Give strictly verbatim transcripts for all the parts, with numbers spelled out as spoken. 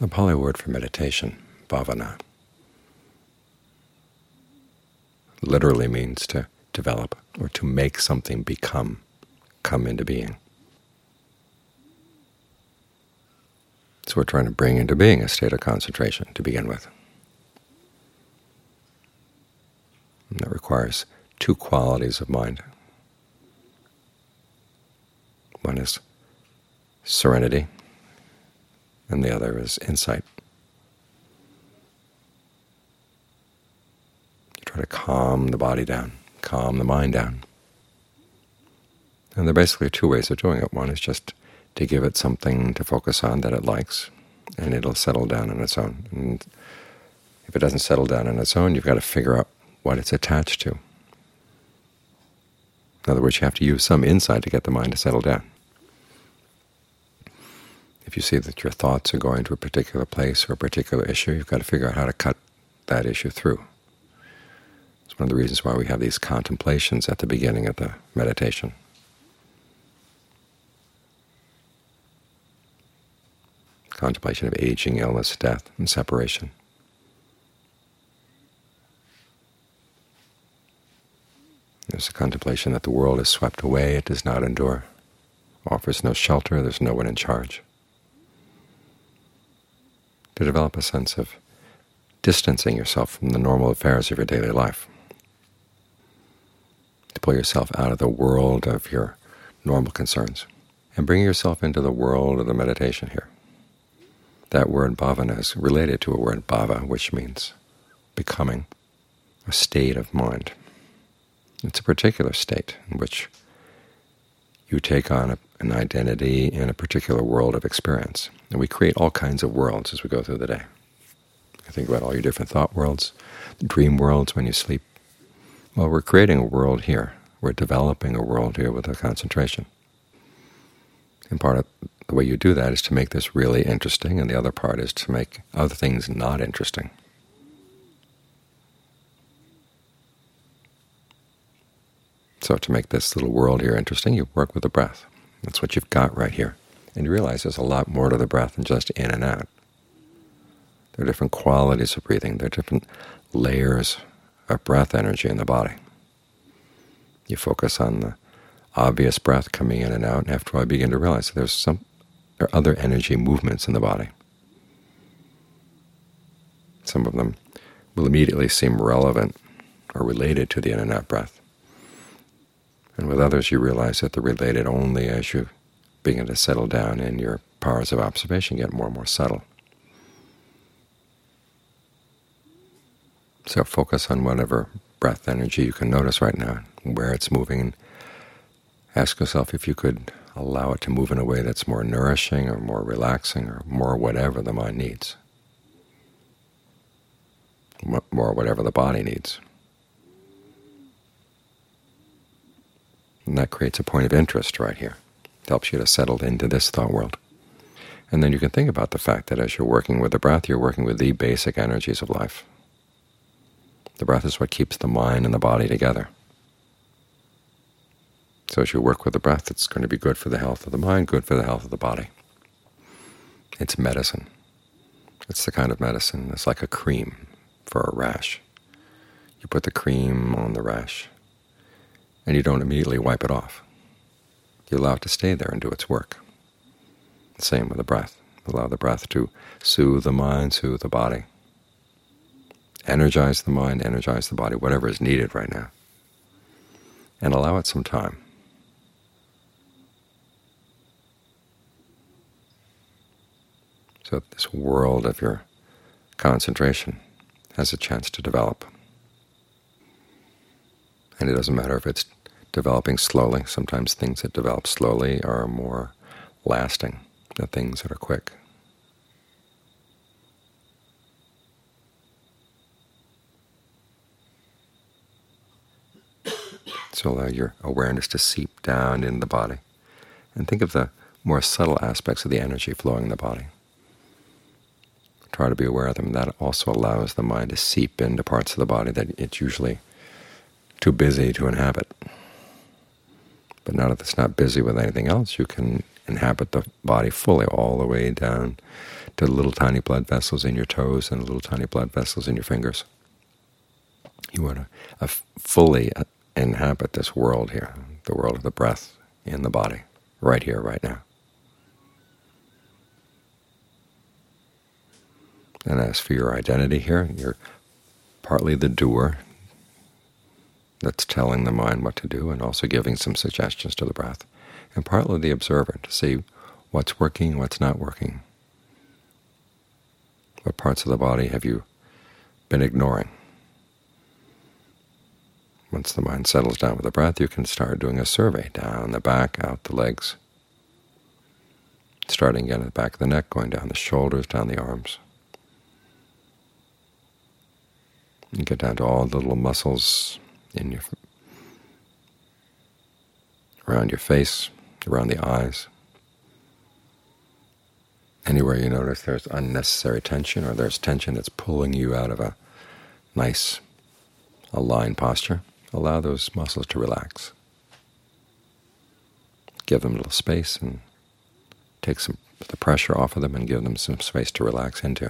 The Pali word for meditation, bhavana, literally means to develop or to make something become, come into being. So we're trying to bring into being a state of concentration to begin with. And that requires two qualities of mind. One is serenity, and the other is insight. You try to calm the body down, calm the mind down. And there are basically two ways of doing it. One is just to give it something to focus on that it likes, and it'll settle down on its own. And if it doesn't settle down on its own, you've got to figure out what it's attached to. In other words, you have to use some insight to get the mind to settle down. If you see that your thoughts are going to a particular place or a particular issue, you've got to figure out how to cut that issue through. It's one of the reasons why we have these contemplations at the beginning of the meditation. Contemplation of aging, illness, death, and separation. There's a contemplation that the world is swept away, it does not endure, offers no shelter, there's no one in charge. To develop a sense of distancing yourself from the normal affairs of your daily life. To pull yourself out of the world of your normal concerns and bring yourself into the world of the meditation here. That word bhavana is related to a word bhava, which means becoming, a state of mind. It's a particular state in which you take on a, an identity in a particular world of experience. And we create all kinds of worlds as we go through the day. You think about all your different thought worlds, dream worlds when you sleep. Well, we're creating a world here. We're developing a world here with a concentration. And part of the way you do that is to make this really interesting, and the other part is to make other things not interesting. So to make this little world here interesting, you work with the breath. That's what you've got right here. And you realize there's a lot more to the breath than just in and out. There are different qualities of breathing. There are different layers of breath energy in the body. You focus on the obvious breath coming in and out, and after a while you begin to realize that there's some there are other energy movements in the body. Some of them will immediately seem relevant or related to the in and out breath. And with others you realize that they're related only as you begin to settle down and your powers of observation get more and more subtle. So focus on whatever breath energy you can notice right now, where it's moving, and ask yourself if you could allow it to move in a way that's more nourishing or more relaxing or more whatever the mind needs, more whatever the body needs. And that creates a point of interest right here. It helps you to settle into this thought world. And then you can think about the fact that as you're working with the breath, you're working with the basic energies of life. The breath is what keeps the mind and the body together. So as you work with the breath, it's going to be good for the health of the mind, good for the health of the body. It's medicine. It's the kind of medicine that's like a cream for a rash. You put the cream on the rash, and you don't immediately wipe it off. You allow it to stay there and do its work. Same with the breath. Allow the breath to soothe the mind, soothe the body. Energize the mind, energize the body, whatever is needed right now. And allow it some time. So that this world of your concentration has a chance to develop. And it doesn't matter if it's developing slowly. Sometimes things that develop slowly are more lasting than things that are quick. So allow your awareness to seep down in the body. And think of the more subtle aspects of the energy flowing in the body. Try to be aware of them. That also allows the mind to seep into parts of the body that it's usually too busy to inhabit. But now that it's not busy with anything else, you can inhabit the body fully all the way down to the little tiny blood vessels in your toes and the little tiny blood vessels in your fingers. You want to uh, fully inhabit this world here, the world of the breath in the body, right here, right now. And as for your identity here, you're partly the doer that's telling the mind what to do and also giving some suggestions to the breath, and partly the observer to see what's working, what's not working. What parts of the body have you been ignoring? Once the mind settles down with the breath, you can start doing a survey down the back, out the legs, starting again at the back of the neck, going down the shoulders, down the arms. You get down to all the little muscles in your around your face, around the eyes. Anywhere you notice there's unnecessary tension or there's tension that's pulling you out of a nice aligned posture, allow those muscles to relax. Give them a little space and take some the pressure off of them and give them some space to relax into.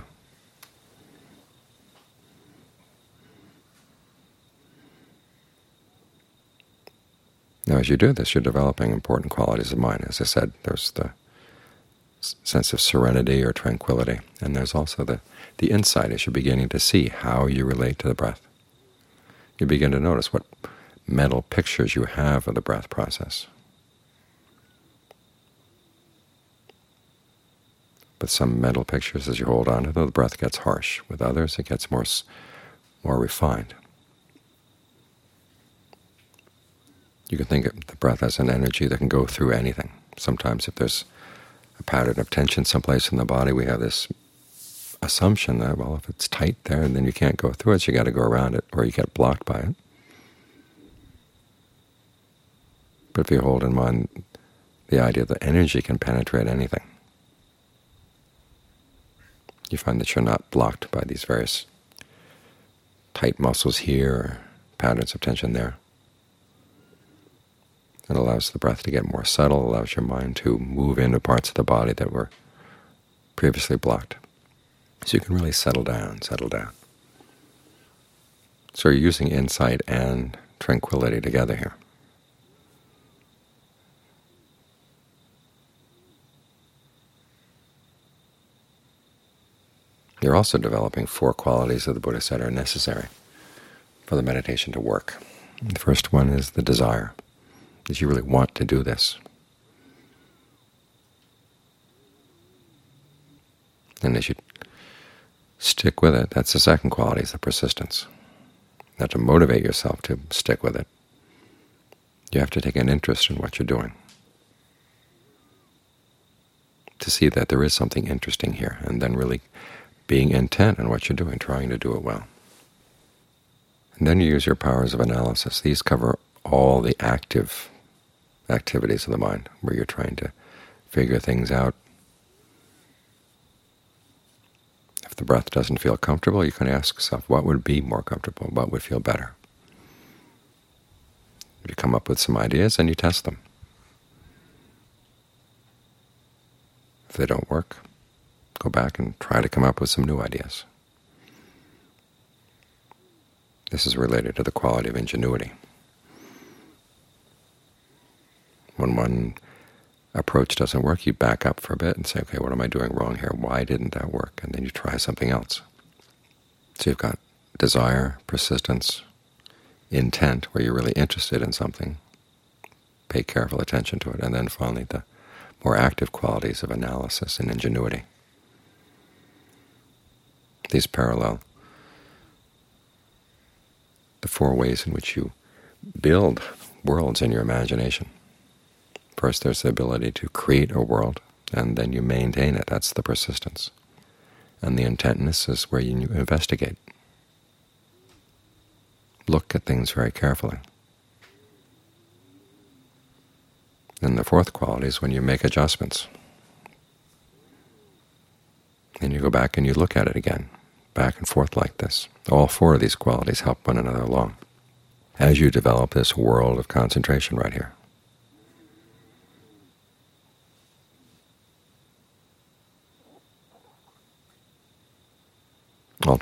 Now, as you do this, you're developing important qualities of mind. As I said, there's the sense of serenity or tranquility, and there's also the, the insight as you're beginning to see how you relate to the breath. You begin to notice what mental pictures you have of the breath process. With some mental pictures, as you hold on to them, the breath gets harsh. With others, it gets more, more refined. You can think of the breath as an energy that can go through anything. Sometimes if there's a pattern of tension someplace in the body, we have this assumption that, well, if it's tight there, then you can't go through it, so you got to go around it, or you get blocked by it. But if you hold in mind the idea that energy can penetrate anything, you find that you're not blocked by these various tight muscles here, or patterns of tension there. It allows the breath to get more subtle, allows your mind to move into parts of the body that were previously blocked. So you can really settle down, settle down. So you're using insight and tranquility together here. You're also developing four qualities that the Buddha said are necessary for the meditation to work. The first one is the desire. That you really want to do this. And as you stick with it, that's the second quality, is the persistence. Now, to motivate yourself to stick with it, you have to take an interest in what you're doing, to see that there is something interesting here, and then really being intent on what you're doing, trying to do it well. And then you use your powers of analysis. These cover all the active activities of the mind, where you're trying to figure things out. If the breath doesn't feel comfortable, you can ask yourself, what would be more comfortable? What would feel better? You come up with some ideas and you test them. If they don't work, go back and try to come up with some new ideas. This is related to the quality of ingenuity. When one approach doesn't work, you back up for a bit and say, okay, what am I doing wrong here? Why didn't that work? And then you try something else. So you've got desire, persistence, intent, where you're really interested in something, pay careful attention to it, and then finally the more active qualities of analysis and ingenuity. These parallel the four ways in which you build worlds in your imagination. First, there's the ability to create a world, and then you maintain it. That's the persistence. And the intentness is where you investigate. Look at things very carefully. And the fourth quality is when you make adjustments. And you go back and you look at it again, back and forth like this. All four of these qualities help one another along as you develop this world of concentration right here.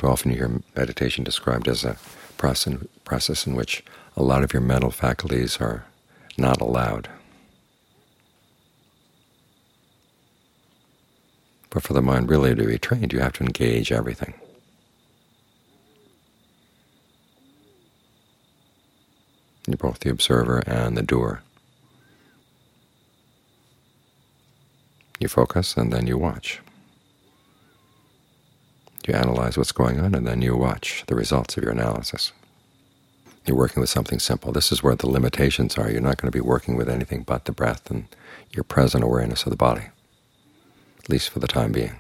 too often you hear meditation described as a process in which a lot of your mental faculties are not allowed. But for the mind really to be trained, you have to engage everything. You're both the observer and the doer. You focus, and then you watch. You analyze what's going on, and then you watch the results of your analysis. You're working with something simple. This is where the limitations are. You're not going to be working with anything but the breath and your present awareness of the body, at least for the time being.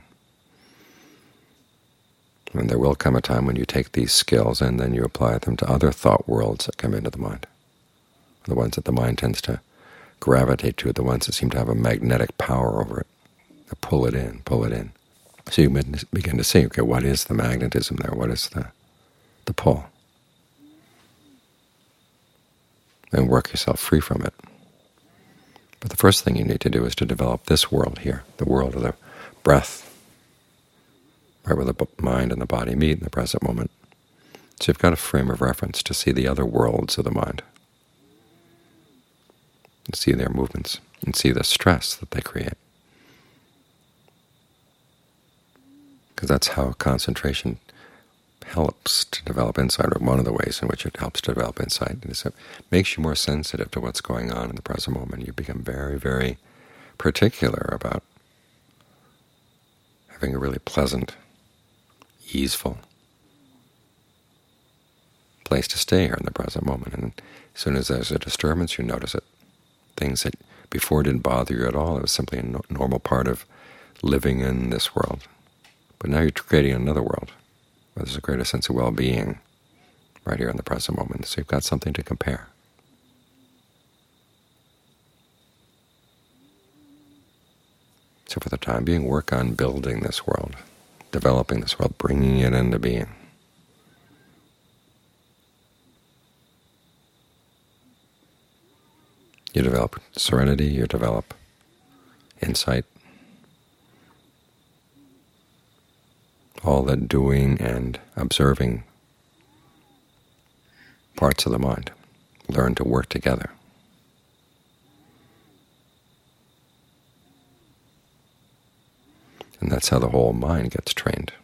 And there will come a time when you take these skills and then you apply them to other thought worlds that come into the mind, the ones that the mind tends to gravitate to, the ones that seem to have a magnetic power over it, to pull it in, pull it in. So you begin to see, okay, what is the magnetism there? What is the, the pull? And work yourself free from it. But the first thing you need to do is to develop this world here, the world of the breath, right where the mind and the body meet in the present moment. So you've got a frame of reference to see the other worlds of the mind, and see their movements, and see the stress that they create. Because that's how concentration helps to develop insight, or one of the ways in which it helps to develop insight is it makes you more sensitive to what's going on in the present moment. You become very, very particular about having a really pleasant, easeful place to stay here in the present moment. And as soon as there's a disturbance, you notice it. Things that before didn't bother you at all. It was simply a no normal part of living in this world. But now you're creating another world where there's a greater sense of well-being right here in the present moment. So you've got something to compare. So for the time being, work on building this world, developing this world, bringing it into being. You develop serenity, you develop insight, all the doing and observing parts of the mind learn to work together. And that's how the whole mind gets trained.